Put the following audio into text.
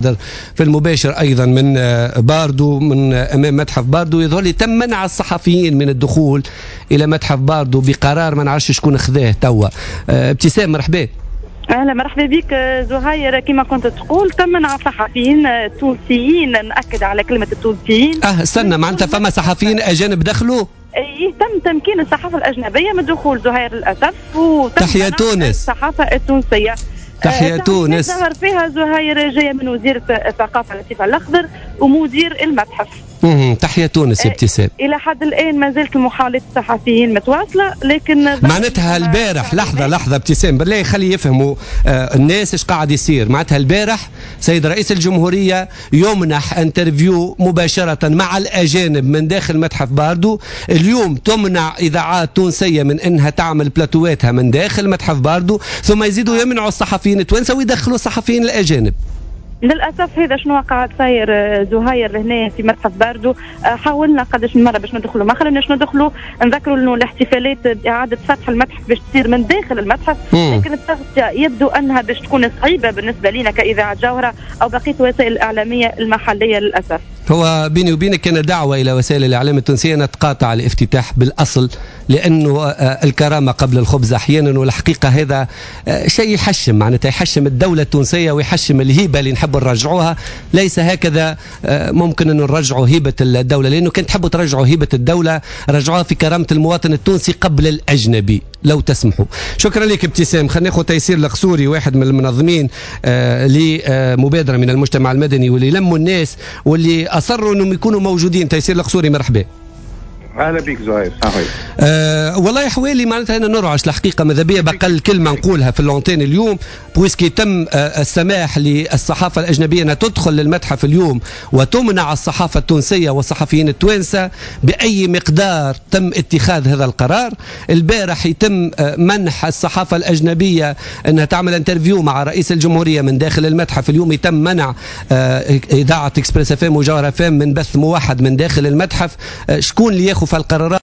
في المباشر أيضا من باردو، من أمام متحف باردو. يظهر لي تم منع الصحفيين من الدخول إلى متحف باردو بقرار ما نعرفش شكون خذاه توا. ابتسام مرحبا. اهلا مرحبا بك زهير. كما كنت تقول تم منع صحفيين تونسيين، نأكد على كلمة التونسيين. استنى، معناتها فما صحفيين أجانب دخلوا؟ تم تمكين الصحافة الأجنبية من الدخول زهير للأسف، وتم تحيا تونس. الصحافة التونسية. تحيا تونس. ظهر فيها زهير جاية من وزير الثقافة لطيف الأخضر ومدير المتحف. تحيا تونس يا ابتسام. إلى حد الآن ما زالت محاولة الصحفيين متواصلة، لكن معناتها البارح لحظة ابتسام بالله خلي يفهموا الناس ايش قاعد يصير. معناتها البارح سيد رئيس الجمهورية يمنح انترفيو مباشرة مع الأجانب من داخل متحف باردو. اليوم تمنع إذاعات تونسية من أنها تعمل بلاتواتها من داخل متحف باردو، ثم يزيدوا يمنعوا الصحفيين التوانسة ويدخلوا الصحفيين الأجانب. للأسف هذا شنو قاعد صاير زهير هنا في متحف باردو. حاولنا قداش من مرة باش ندخلوا، ما خلوناش ندخلوا. نذكروا انه الاحتفالات بإعادة فتح المتحف باش تصير من داخل المتحف، لكن التغطية يبدو انها باش تكون صعيبة بالنسبة لنا كإذاعة جوهرة او بقية وسائل الإعلامية المحلية للأسف. هو بيني وبينك كان دعوة إلى وسائل الإعلام التونسية أن تقاطع الافتتاح بالأصل، لأنه الكرامة قبل الخبز أحيانا، والحقيقة هذا شيء يحشم، معناتها يحشم الدولة التونسية ويحشم الهيبة اللي نحب نرجعوها. ليس هكذا ممكن أن نرجعوا هيبة الدولة، لأنه كنت تحبوا ترجعوا هيبة الدولة رجعوها في كرامة المواطن التونسي قبل الأجنبي لو تسمحوا. شكرا لك ابتسام. خلينا ناخذ تيسير القصوري، واحد من المنظمين لمبادرة من المجتمع المدني واللي لموا الناس واللي أصروا أنهم يكونوا موجودين. تيسير القصوري مرحبا. اهلا بك زهير. صحيح. والله حوالي معناتها انا نرعش الحقيقه، ماذا بيا بقل كلمه نقولها في اللونتين اليوم، بويسكي تم السماح للصحافه الاجنبيه انها تدخل للمتحف اليوم وتمنع الصحافه التونسيه والصحفيين التوانسه باي مقدار. تم اتخاذ هذا القرار. البارح يتم منح الصحافه الاجنبيه انها تعمل انترفيو مع رئيس الجمهوريه من داخل المتحف. اليوم يتم منع اذاعه اكسبريس اف ام وجوهر اف ام من بث موحد من داخل المتحف. شكون اللي ياخذ في القرارات؟